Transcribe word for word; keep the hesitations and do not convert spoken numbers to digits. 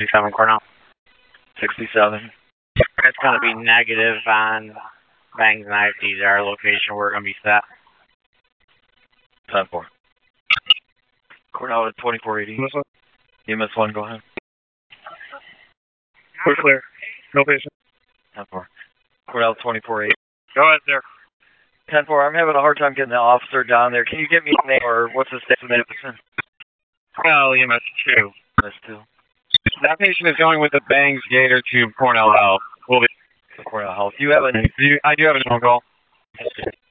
sixty-seven Cornell. sixty-seven. It's going to be negative on Bangs and I F Ds, our location. We're going to be set. ten four. Cornell at twenty-four eighty. E M S one, go ahead. We're clear. No patient. ten four. Cornell twenty-four eighty. Go ahead, there. ten four, I'm having a hard time getting the officer down there. Can you get me a name or what's the state of the patient? Well, E M S two. E M S two. That patient is going with the Bangs Gator to Cornell Health. We'll be Cornell Health. Do you have a do you, I do have a phone call.